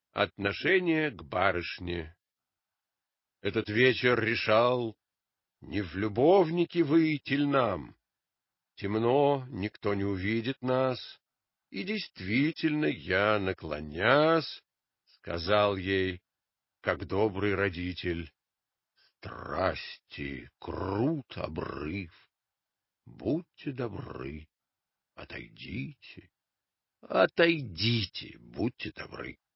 Отношение к барышне. Этот вечер решал, не в любовники выйти ль нам. Темно, никто не увидит нас, и действительно я, наклонясь, сказал ей, как добрый родитель: страсти крут обрыв, будьте добры, отойдите, отойдите, будьте добры.